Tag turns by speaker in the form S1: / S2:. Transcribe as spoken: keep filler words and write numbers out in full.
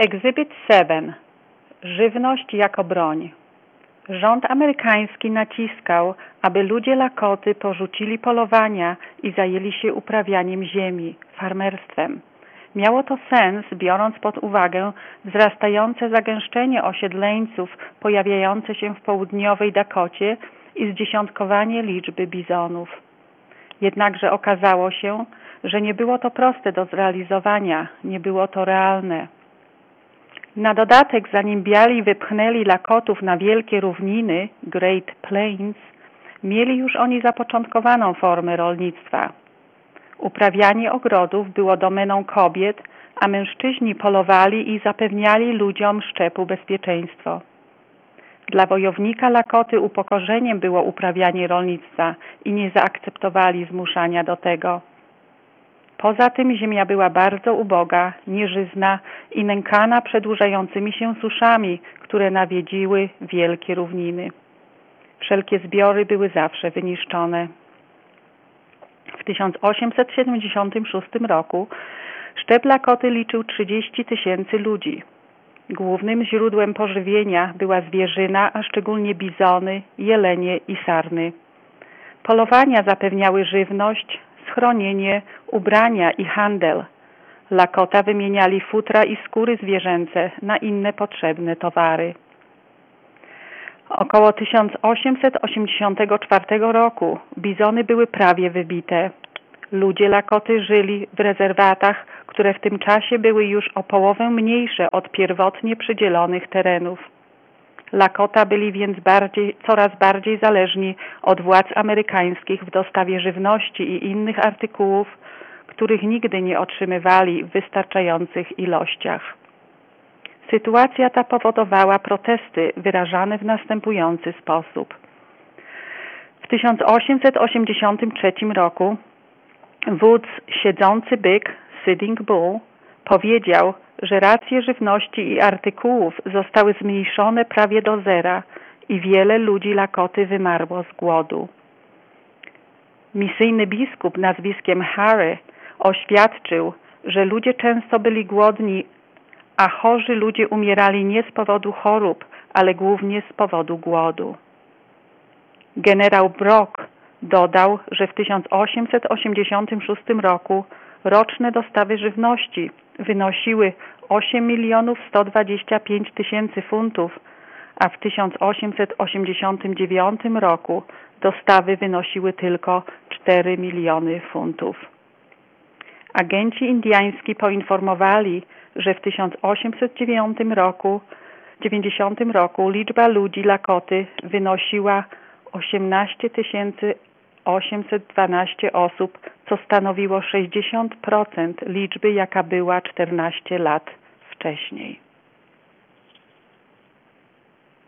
S1: Exhibit siedem. Żywność jako broń. Rząd amerykański naciskał, aby ludzie Lakoty porzucili polowania i zajęli się uprawianiem ziemi, farmerstwem. Miało to sens, biorąc pod uwagę wzrastające zagęszczenie osiedleńców pojawiające się w południowej Dakocie i zdziesiątkowanie liczby bizonów. Jednakże okazało się, że nie było to proste do zrealizowania, nie było to realne. Na dodatek, zanim biali wypchnęli Lakotów na wielkie równiny, Great Plains, mieli już oni zapoczątkowaną formę rolnictwa. Uprawianie ogrodów było domeną kobiet, a mężczyźni polowali i zapewniali ludziom szczepu bezpieczeństwo. Dla wojownika Lakoty upokorzeniem było uprawianie rolnictwa i nie zaakceptowali zmuszania do tego. Poza tym ziemia była bardzo uboga, nieżyzna i nękana przedłużającymi się suszami, które nawiedziły wielkie równiny. Wszelkie zbiory były zawsze wyniszczone. W tysiąc osiemset siedemdziesiątym szóstym roku szczep Lakoty liczył trzydzieści tysięcy ludzi. Głównym źródłem pożywienia była zwierzyna, a szczególnie bizony, jelenie i sarny. Polowania zapewniały żywność, schronienie, ubrania i handel. Lakota wymieniali futra i skóry zwierzęce na inne potrzebne towary. Około tysiąc osiemset osiemdziesiątego czwartego roku bizony były prawie wybite. Ludzie Lakoty żyli w rezerwatach, które w tym czasie były już o połowę mniejsze od pierwotnie przydzielonych terenów. Lakota byli więc bardziej, coraz bardziej zależni od władz amerykańskich w dostawie żywności i innych artykułów, których nigdy nie otrzymywali w wystarczających ilościach. Sytuacja ta powodowała protesty wyrażane w następujący sposób. W tysiąc osiemset osiemdziesiątym trzecim roku wódz Siedzący Byk, Sitting Bull, powiedział, że racje żywności i artykułów zostały zmniejszone prawie do zera i wiele ludzi Lakoty wymarło z głodu. Misyjny biskup nazwiskiem Harry oświadczył, że ludzie często byli głodni, a chorzy ludzie umierali nie z powodu chorób, ale głównie z powodu głodu. Generał Brock dodał, że w tysiąc osiemset osiemdziesiątym szóstym roku roczne dostawy żywności wynosiły osiem milionów sto dwadzieścia pięć tysięcy funtów, a w tysiąc osiemset osiemdziesiątym dziewiątym roku dostawy wynosiły tylko cztery miliony funtów. Agenci indyjski poinformowali, że w tysiąc osiemset dziewięćdziesiątym roku liczba ludzi Lakoty wynosiła osiemnaście tysięcy osiemset dwanaście osób, co stanowiło sześćdziesiąt procent liczby, jaka była czternaście lat wcześniej.